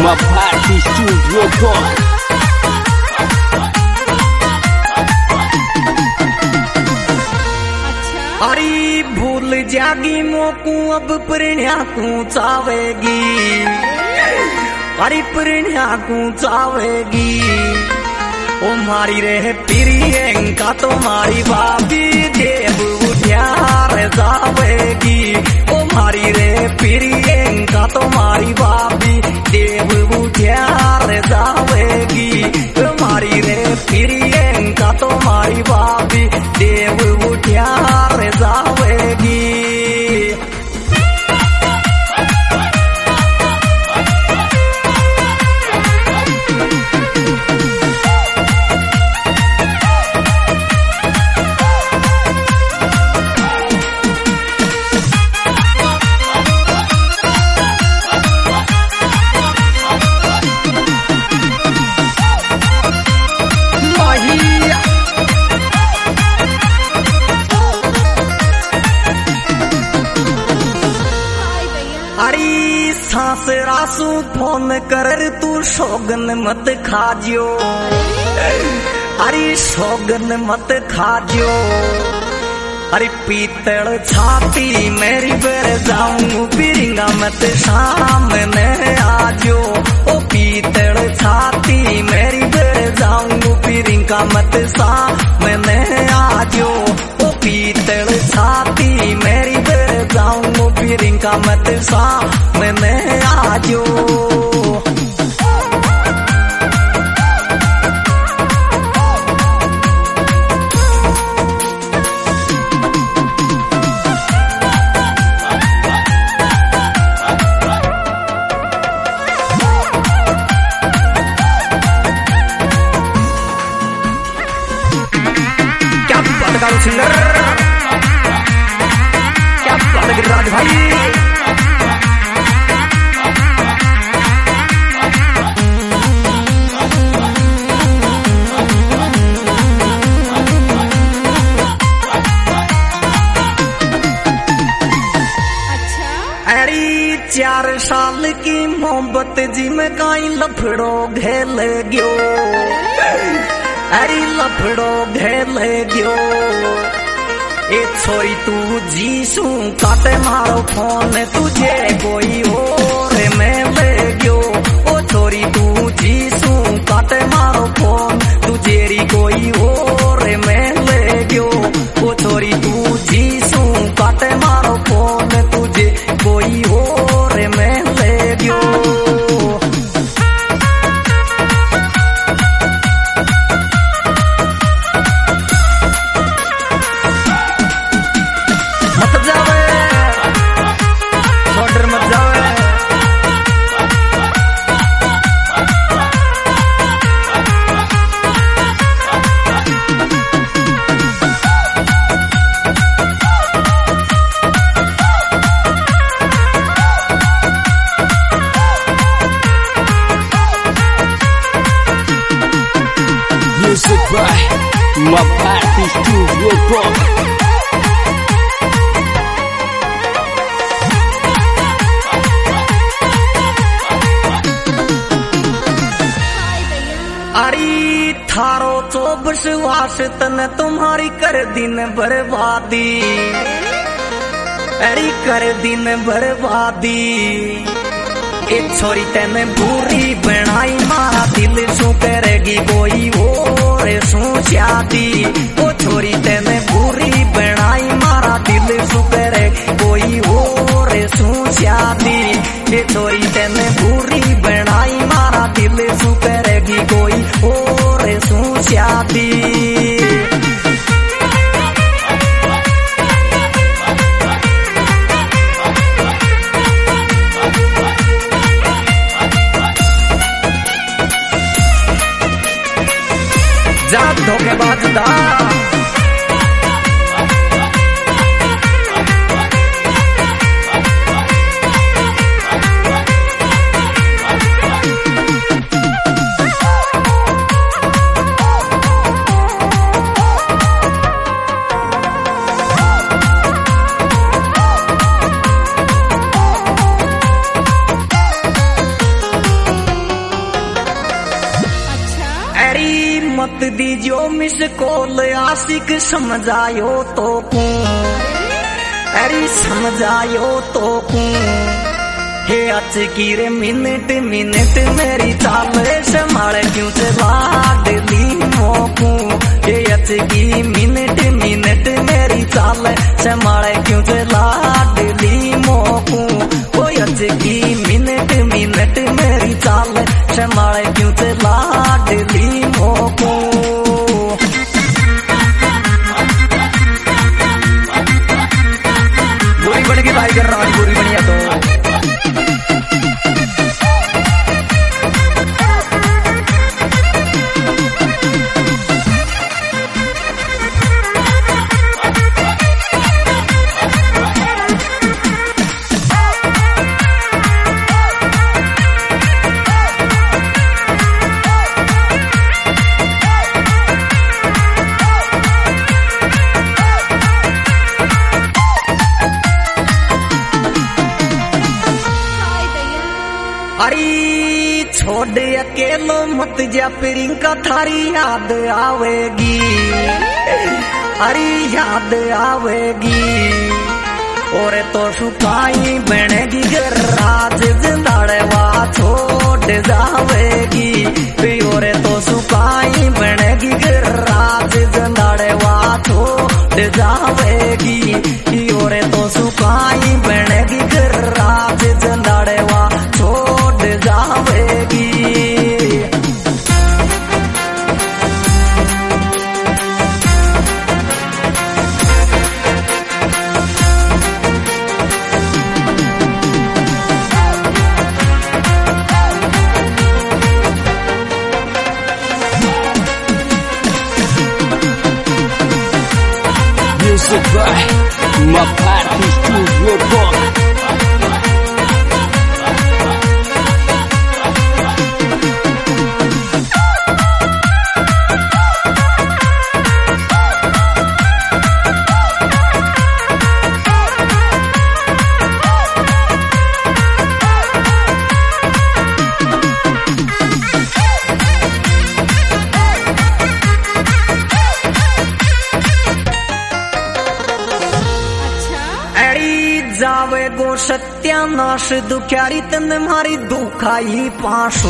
Mapati Studio Boy. अरे भूल जागी मोकू अब प्रणया को चावेगी, अरे प्रणया को चावेगी। ओ मारी रे प्रियंका तुम्हारी भाभी देव उद्यार जावेगी। ओ मारी रे प्रियंका तुम्हारी भाभी देव उद्यार जावेगी। मारी रे प्रियंका तुम्हारी भाभी देव उद्यार जावेगी। सासरासू फोन कर तू शोगन मत खाजियो, अरे शोगन मत खाजियो। अरे पीतल छाती मेरी बेर जाऊं बिरिंगा मत सामने आजो। ओ पीतल छाती मेरी बेर जाऊं बिरिंगा मत सामने आजो। ओ पीतल छाती मेरी बेर जाऊं बिरिंगा मत सामने आजो। क्या बात करो सिंगर, क्या बात गिरिराज भाई। अरे 4 साल की मोहब्बत जी में काई लफड़ो घेल गयो, अरे लफड़ो घेल गयो। ए छोरी तू जीसू काटे मारो फोन तुझे कोई और में ले गयो। ओ छोरी तू जीसू काटे मारो फोन तुझेरी कोई और में ले गयो। ओ छोरी तू जीसू काटे मारो फोन तुझे कोई और में ले गयो। मत जावे छोड़ मत जावे। Music by Mapati Studio Boy. अरे थारो 24 वास तन तुम्हारी कर दिन बर्बादी, अरे कर दिन बर्बादी। ए छोरी तेने बुरी बनाई मारा दिल सू करेगी कोई और सू शादी। ओ छोरी तेने बुरी बनाई मारा दिल सू करेगी कोई और सू शादी। ए छोरी तेने बुरी बनाई मारा दिल सू करेगी कोई और सू शादी। जा धोखेबाज दा अरे मत दीजियो मिस कॉल आशिक समझायो तो कूं, अरे समझायो तो कूं। हे अचकी रे मिनट मिनट मेरी चाल संभाले क्यों से लाडली मोकू। हे अचकी मिनट मिनट मेरी चाल संभाले क्यों से लाडली मोकू। ओ अचकी मिनट मिनट मेरी चाल संभाले क्यों से लाडली मोकू। गोरी बन के भाई कर रहा हूँ, गोरी बढ़िया तो अरे छोड़ अकेलो मत जा प्रियंका थारी याद आवेगी, अरे याद आवेगी। और तो सुखाई बनेगी घर राज जिंदाड़वा छोड़ जावेगी। और तो सुखाई बनेगी घर राज जिंदाड़वा छोड़ जावेगी। और तो सुखाई बनेगी घर राज जिंदाड़वा जावेगी। Music by Mapati Studio Talk. जावे गो सत्यानाश दुख्यारी तन मारी दुखाई पाशू,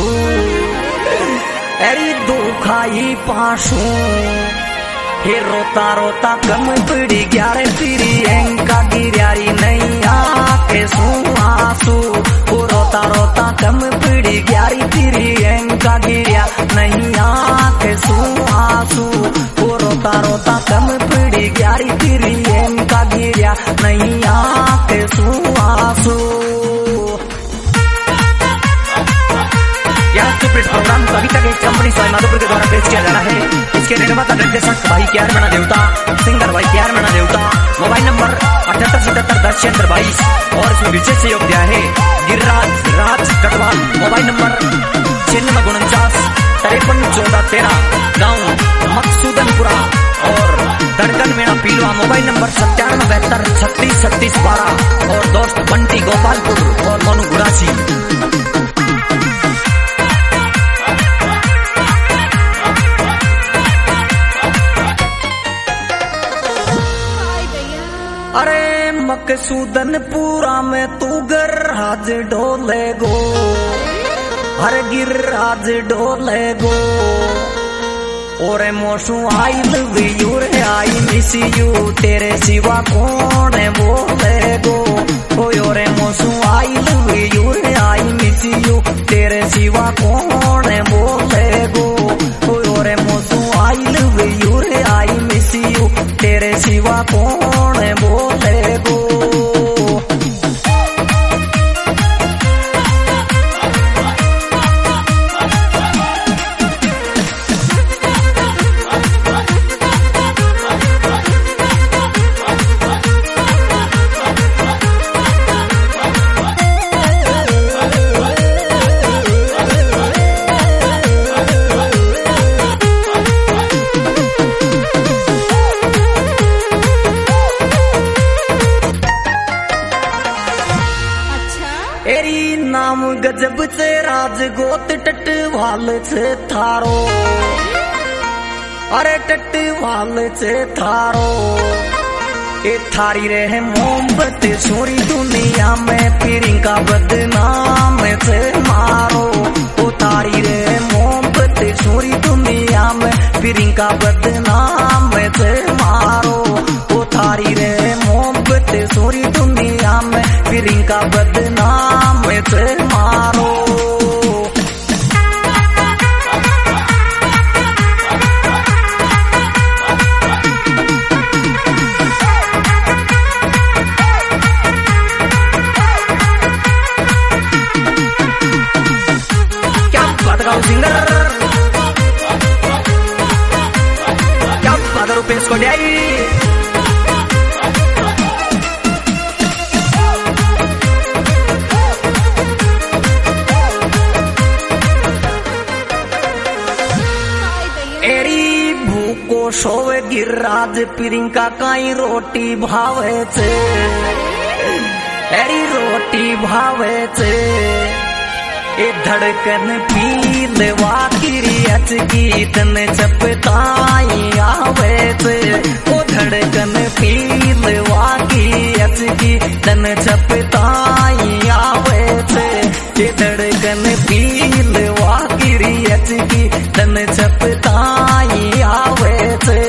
अरे दुखाई पाशू। हे रोता रोता कम पड़ी ग्यारे फिरी एंका गिरारी नहीं आके सू आंसू। वो रोता रोता कम पड़ी ग्यारी फिरी एंका गिरिया नहीं आके सू आंसू। वो रोता रोता कम पड़ी ग्यारी फिरी एंका गिरिया नहीं आके सू आंसू। यह सुपरहिट प्रोग्राम कभी तक एक कंपनी सवाई माधोपुर के द्वारा पेश किया जा रहा है। इसके निर्माता निर्देशक भाई क्यार मना देवता, सिंगर भाई क्यार मना देवता। मोबाइल नंबर 787710 और इसमें विशेष सहयोग दिया है गिरिराज राज कटवाल। मोबाइल नंबर 9649 531413, गाँव मकसूदनपुरा और धड़कन मेरा पीलवा। मोबाइल नंबर 9772 36 36 12 और दोस्त बंटी गोपालपुर और मनु गुरासी। अरे मकसूदनपुरा में तू गर राज डोले गो, हर गिर राज डोले गो। और मोसू आई लव यू रे आई मिस यू, तेरे सिवा कौन बोले गो। और मोसू आई लव यू रे आई मिस यू, तेरे सिवा कौन बोले गो। और मोसू आई लव यू रे आई मिस यू, तेरे सिवा कौन बोले गो। नाम गजब से राज गोत टटवाल से थारो, अरे टट्टी वाल से थारो ए थारी रहे मोहब्बत सोरी दुनिया में प्रियंका बदनाम से मारो। ओ थारी रहे मोहब्बत सोरी दुनिया में प्रियंका बदनाम से मारो। ओ थारी रहे मोहब्बत सोरी दुनिया में प्रियंका बदनाम से मारो। सिंगर क्या बात रुपेश को ड्याई एरी भूको सोवे गिरिराज प्रियंका काई रोटी भावे छे। एरी रोटी भावे छे ए धड़कन पीलवा किरी अचकी तन चपताई आवे छे। ओ धड़कन पीलवा की अचकी तन चपताई आवे छे। ए धड़कन पीलवा किरी अचकी तन चपताई आवे छे।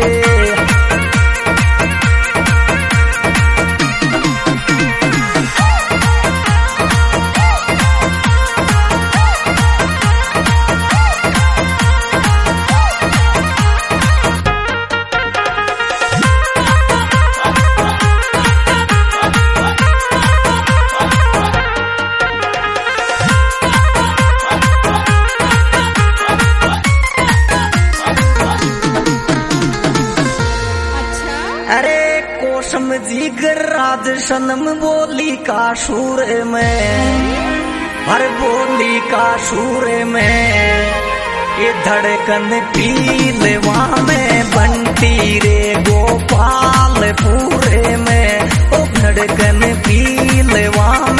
कोशम जीगर राज सनम बोली का सूर में हर बोली का सूर में ये धड़कन पीलवा में बंटी रे गोपाल पूरे में। ओ धड़कन पीलवा